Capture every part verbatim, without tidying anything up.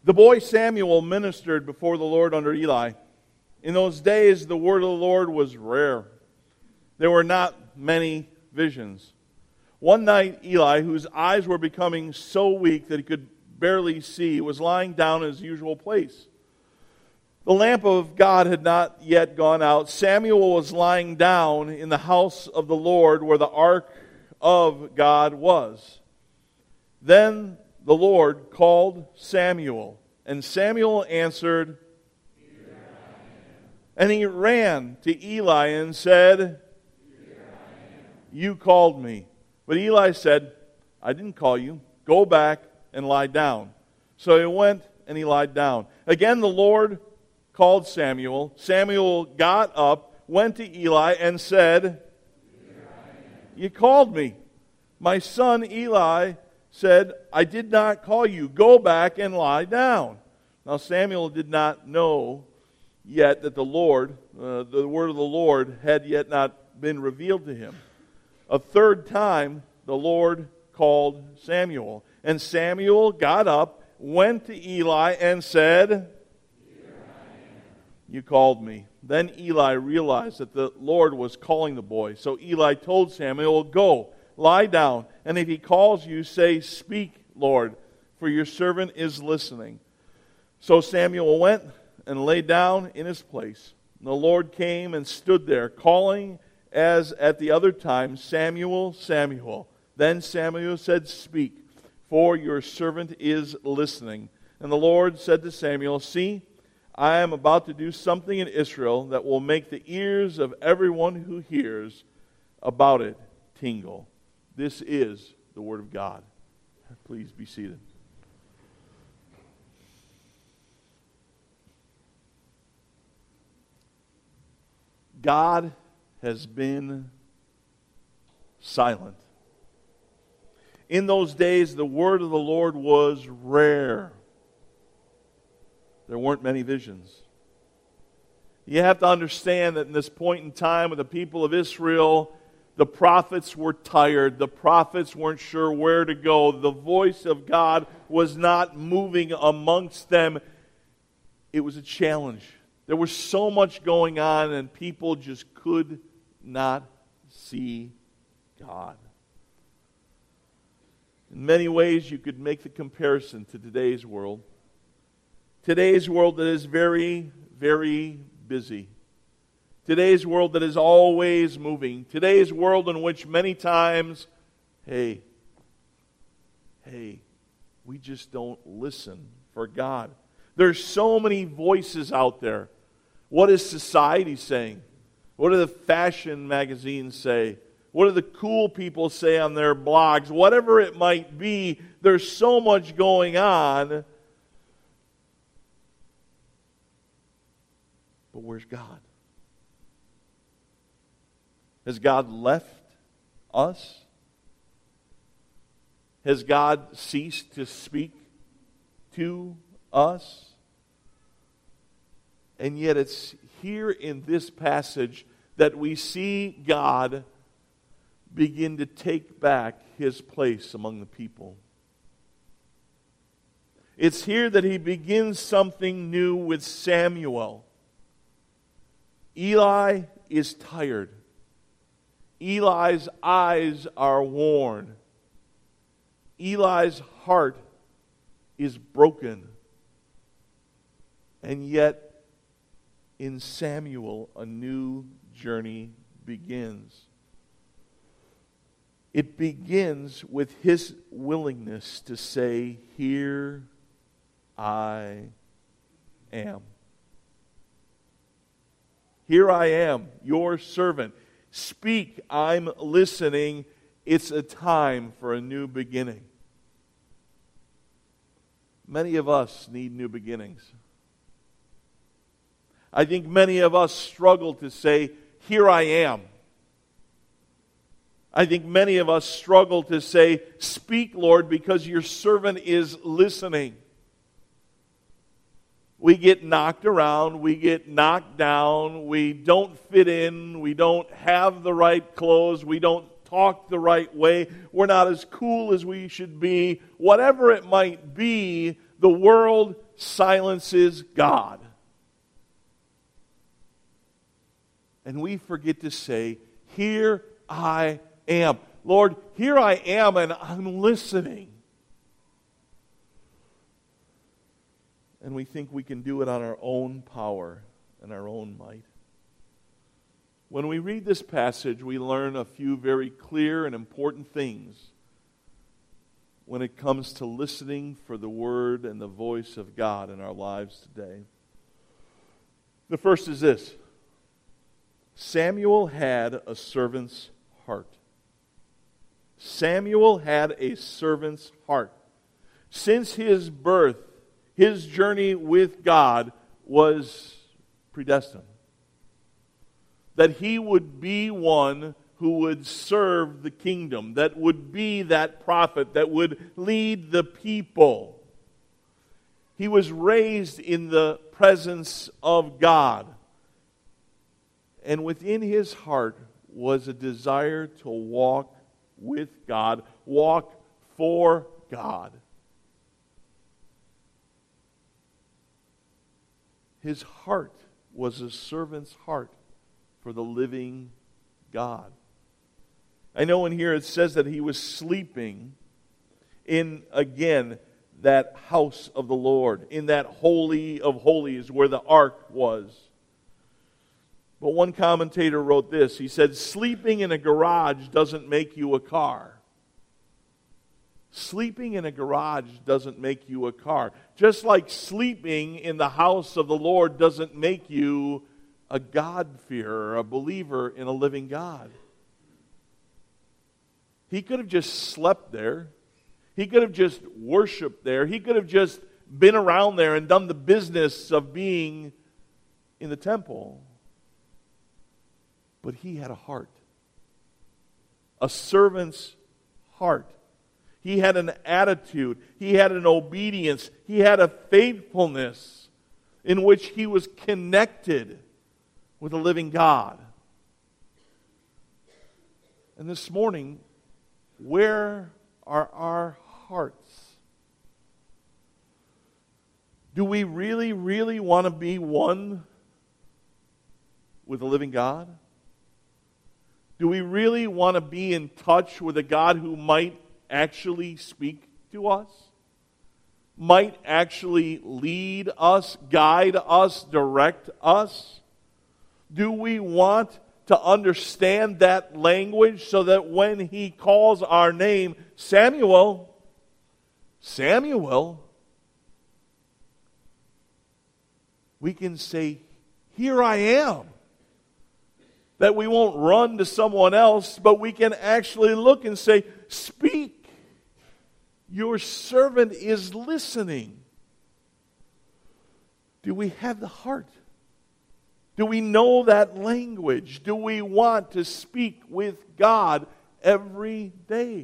The boy Samuel ministered before the Lord under Eli. In those days, the word of the Lord was rare. There were not many visions. One night, Eli, whose eyes were becoming so weak that he could barely see, was lying down in his usual place. The lamp of God had not yet gone out. Samuel was lying down in the house of the Lord where the ark of God was. Then the Lord called Samuel, and Samuel answered, "Here I am." And he ran to Eli and said, "Here I am. You called me." But Eli said, "I didn't call you. Go back and lie down." So he went and he lied down. Again the Lord called Samuel. Samuel got up, went to Eli, and said, "Here I am. You called me." My son Eli said, "I did not call you. Go back and lie down." Now Samuel did not know yet that the Lord, uh, the word of the Lord had yet not been revealed to him. A third time the Lord called Samuel. And Samuel got up, went to Eli, and said, "Here I am. You called me." Then Eli realized that the Lord was calling the boy. So Eli told Samuel, "Go, lie down, and if he calls you, say, 'Speak, Lord, for your servant is listening.'" So Samuel went and lay down in his place. And the Lord came and stood there, calling as at the other time, "Samuel, Samuel." Then Samuel said, "Speak, for your servant is listening." And the Lord said to Samuel, "See, I am about to do something in Israel that will make the ears of everyone who hears about it tingle." This is the Word of God. Please be seated. God has been silent. In those days, the word of the Lord was rare. There weren't many visions. You have to understand that in this point in time with the people of Israel, the prophets were tired. The prophets weren't sure where to go. The voice of God was not moving amongst them. It was a challenge. There was so much going on, and people just could not see God. In many ways, you could make the comparison to today's world. Today's world that is very, very busy. Today's world that is always moving. Today's world in which many times, hey, hey, we just don't listen for God. There's so many voices out there. What is society saying? What do the fashion magazines say? What do the cool people say on their blogs? Whatever it might be, there's so much going on. But where's God? Has God left us? Has God ceased to speak to us? And yet it's here in this passage that we see God begin to take back His place among the people. It's here that He begins something new with Samuel. Eli is tired. Eli's eyes are worn. Eli's heart is broken. And yet, in Samuel, a new journey begins. It begins with his willingness to say, "Here I am. Here I am, your servant. Speak, I'm listening. It's a time for a new beginning." Many of us need new beginnings. I think many of us struggle to say, "Here I am." I think many of us struggle to say, "Speak, Lord, because your servant is listening." We get knocked around, we get knocked down, we don't fit in, we don't have the right clothes, we don't talk the right way, we're not as cool as we should be. Whatever it might be, the world silences God. And we forget to say, here I am. Lord, here I am and I'm listening. And we think we can do it on our own power and our own might. When we read this passage, we learn a few very clear and important things when it comes to listening for the word and the voice of God in our lives today. The first is this: Samuel had a servant's heart. Samuel had a servant's heart. Since his birth, his journey with God was predestined. That he would be one who would serve the kingdom, that would be that prophet, that would lead the people. He was raised in the presence of God. And within his heart was a desire to walk with God, walk for God. His heart was a servant's heart for the living God. I know in here it says that he was sleeping in, again, that house of the Lord, in that holy of holies where the ark was. But one commentator wrote this. He said, sleeping in a garage doesn't make you a car. Sleeping in a garage doesn't make you a car. Just like sleeping in the house of the Lord doesn't make you a God-fearer, a believer in a living God. He could have just slept there. He could have just worshiped there. He could have just been around there and done the business of being in the temple. But he had a heart. A servant's heart. He had an attitude. He had an obedience. He had a faithfulness in which he was connected with a living God. And this morning, where are our hearts? Do we really, really want to be one with the living God? Do we really want to be in touch with a God who might actually speak to us? Might actually lead us, guide us, direct us? Do we want to understand that language so that when he calls our name, Samuel, Samuel, we can say, here I am. That we won't run to someone else, but we can actually look and say, speak. Your servant is listening. Do we have the heart? Do we know that language? Do we want to speak with God every day?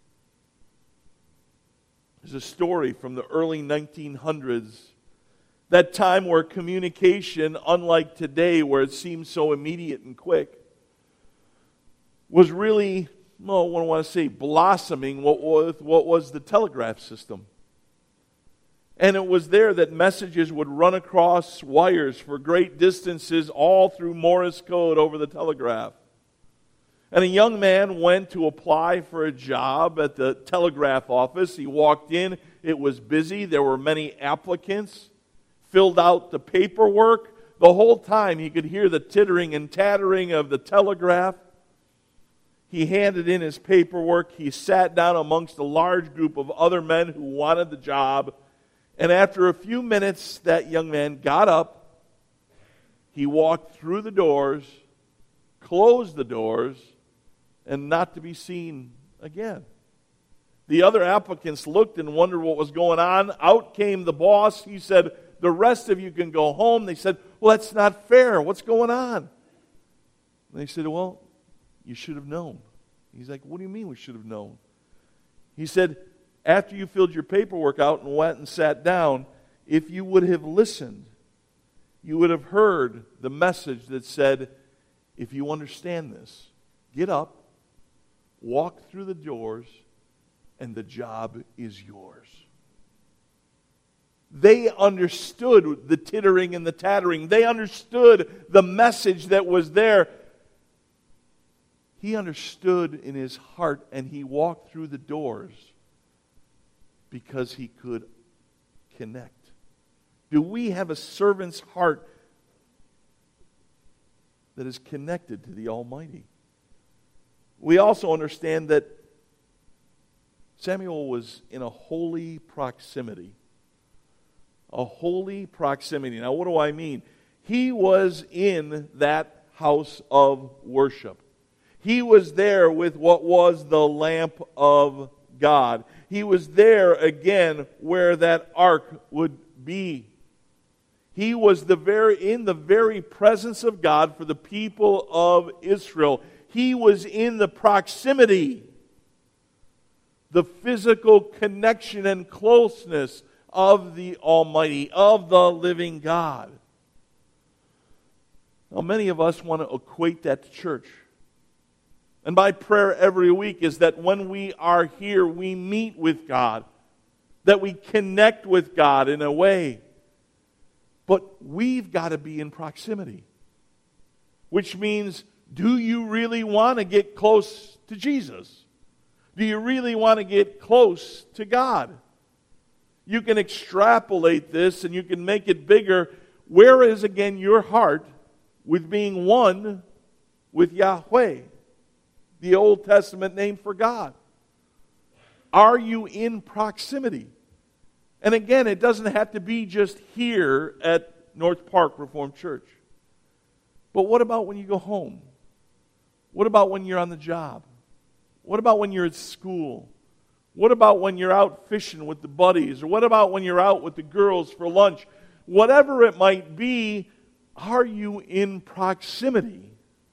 There's a story from the early nineteen hundreds, that time where communication, unlike today where it seems so immediate and quick, was really, well, I don't want to say blossoming, what was, what was the telegraph system. And it was there that messages would run across wires for great distances all through Morse code over the telegraph. And a young man went to apply for a job at the telegraph office. He walked in. It was busy. There were many applicants. Filled out the paperwork. The whole time he could hear the tittering and tattering of the telegraph. He handed in his paperwork. He sat down amongst a large group of other men who wanted the job. And after a few minutes, that young man got up. He walked through the doors, closed the doors, and not to be seen again. The other applicants looked and wondered what was going on. Out came the boss. He said, the rest of you can go home. They said, well, that's not fair. What's going on? And they said, well, you should have known. He's like, what do you mean we should have known? He said, after you filled your paperwork out and went and sat down, if you would have listened, you would have heard the message that said, if you understand this, get up, walk through the doors, and the job is yours. They understood the tittering and the tattering. They understood the message that was there. He understood in his heart, and he walked through the doors because he could connect. Do we have a servant's heart that is connected to the Almighty? We also understand that Samuel was in a holy proximity. A holy proximity. Now, what do I mean? He was in that house of worship. He was there with what was the lamp of God. He was there again where that ark would be. He was the very in the very presence of God for the people of Israel. He was in the proximity, the physical connection and closeness of the Almighty, of the living God. Now, many of us want to equate that to church. And my prayer every week is that when we are here, we meet with God, that we connect with God in a way. But we've got to be in proximity, which means, do you really want to get close to Jesus? Do you really want to get close to God? You can extrapolate this and you can make it bigger. Where is, again, your heart with being one with Yahweh, the Old Testament name for God? Are you in proximity? And again, it doesn't have to be just here at North Park Reformed Church. But what about when you go home? What about when you're on the job? What about when you're at school? What about when you're out fishing with the buddies? Or what about when you're out with the girls for lunch? Whatever it might be, are you in proximity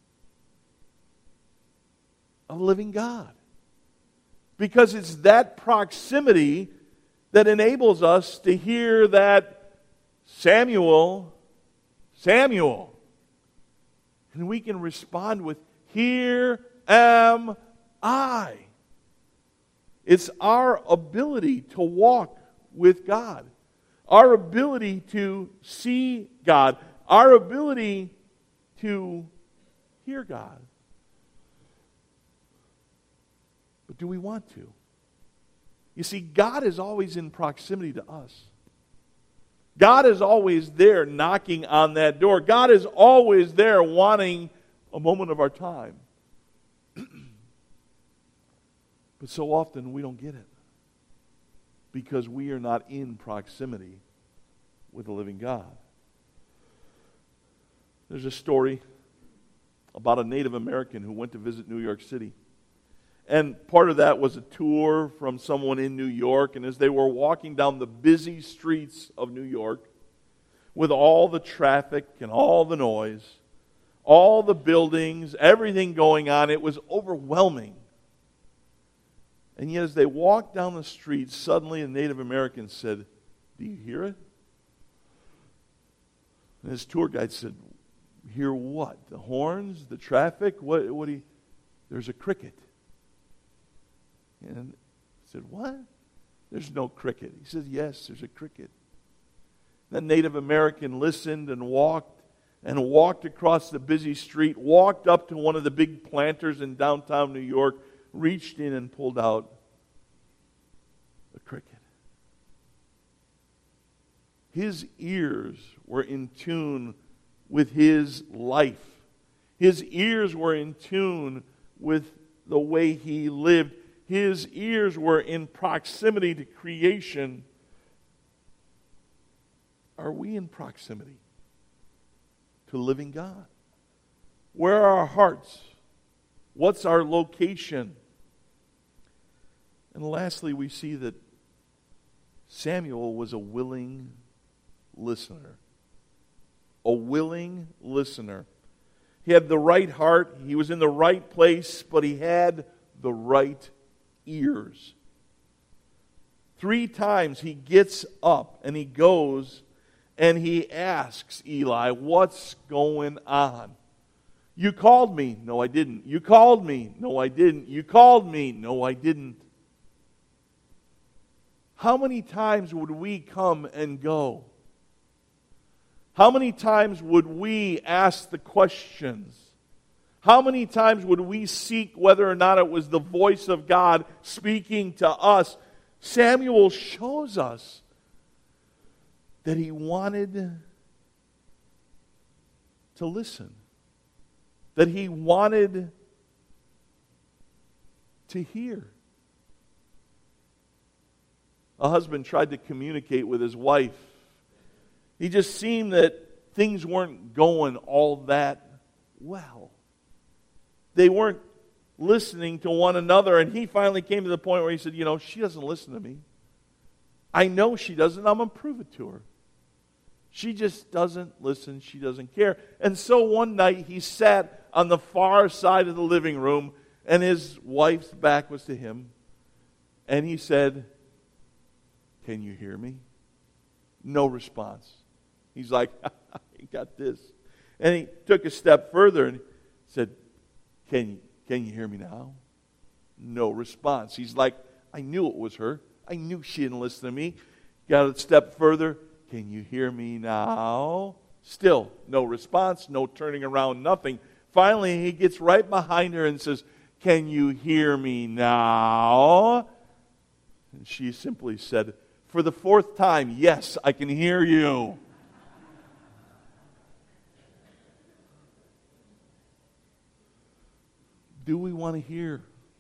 of living God? Because it's that proximity that enables us to hear that Samuel, Samuel. And we can respond with, here am I. It's our ability to walk with God, our ability to see God, our ability to hear God. But do we want to? You see, God is always in proximity to us. God is always there knocking on that door. God is always there wanting a moment of our time. But so often we don't get it because we are not in proximity with the living God. There's a story about a Native American who went to visit New York City. And part of that was a tour from someone in New York. And as they were walking down the busy streets of New York, with all the traffic and all the noise, all the buildings, everything going on, it was overwhelming. And yet as they walked down the street, suddenly a Native American said, "Do you hear it?" And his tour guide said, "Hear what? The horns? The traffic? What? What do you?" "There's a cricket." And he said, "What? There's no cricket." He said, "Yes, there's a cricket." The Native American listened and walked and walked across the busy street, walked up to one of the big planters in downtown New York, reached in and pulled out a cricket. His ears were in tune with his life. His ears were in tune with the way he lived. His ears were in proximity to creation. Are we in proximity to living God? Where are our hearts? What's our location? And lastly, we see that Samuel was a willing listener. A willing listener. He had the right heart. He was in the right place, but he had the right ears. Three times he gets up and he goes and he asks Eli, "What's going on? You called me." "No, I didn't." "You called me." "No, I didn't." "You called me." "No, I didn't." How many times would we come and go? How many times would we ask the questions? How many times would we seek whether or not it was the voice of God speaking to us? Samuel shows us that he wanted to listen. That he wanted to hear. A husband tried to communicate with his wife. He just seemed that things weren't going all that well. They weren't listening to one another, and he finally came to the point where he said, you know, she doesn't listen to me. I know she doesn't. I'm going to prove it to her. She just doesn't listen. She doesn't care. And so one night he sat on the far side of the living room, and his wife's back was to him, and he said, can you hear me? No response. He's like, I got this. And he took a step further and said, can you, can you hear me now? No response. He's like, I knew it was her. I knew she didn't listen to me. Got a step further. Can you hear me now? Still, no response, no turning around, nothing. Finally, he gets right behind her and says, can you hear me now? And she simply said, for the fourth time, yes, I can hear you. Do we want to hear?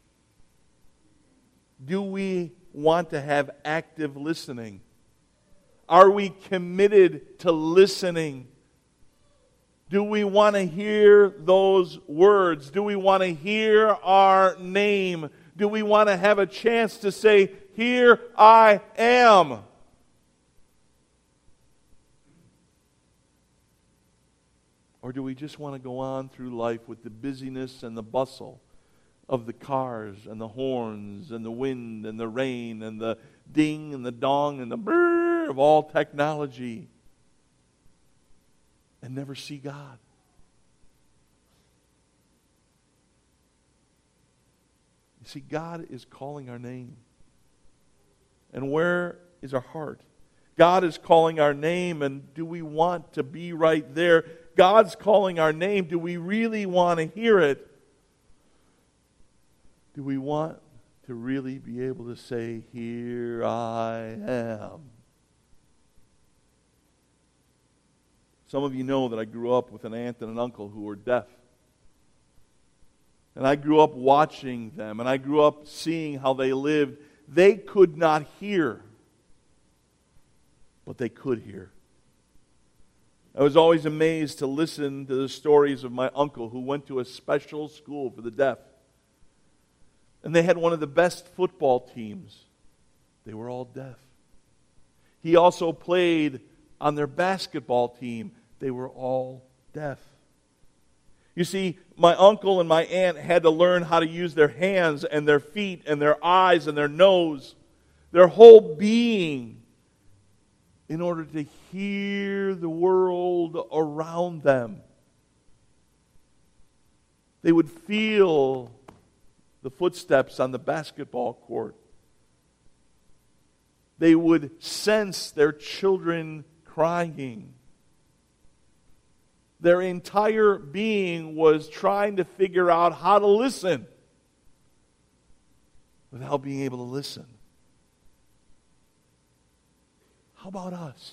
Do we want to have active listening? Are we committed to listening? Do we want to hear those words? Do we want to hear our name? Do we want to have a chance to say, here I am? Or do we just want to go on through life with the busyness and the bustle of the cars and the horns and the wind and the rain and the ding and the dong and the brrr of all technology and never see God? You see, God is calling our name. And where is our heart? God is calling our name, and do we want to be right there? God's calling our name. Do we really want to hear it? Do we want to really be able to say, here I am? Some of you know that I grew up with an aunt and an uncle who were deaf. And I grew up watching them, and I grew up seeing how they lived. They could not hear, but they could hear. I was always amazed to listen to the stories of my uncle who went to a special school for the deaf. And they had one of the best football teams. They were all deaf. He also played on their basketball team. They were all deaf. You see, my uncle and my aunt had to learn how to use their hands and their feet and their eyes and their nose, their whole being, in order to hear the world around them. They would feel the footsteps on the basketball court. They would sense their children crying. Their entire being was trying to figure out how to listen without being able to listen. How about us?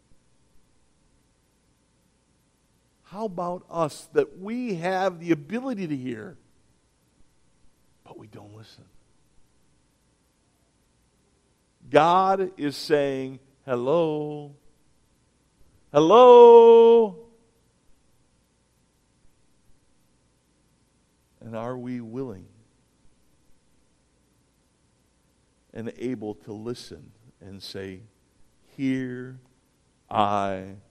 How about us that we have the ability to hear, but we don't listen? God is saying, hello, hello. And are we willing and able to listen and say, here I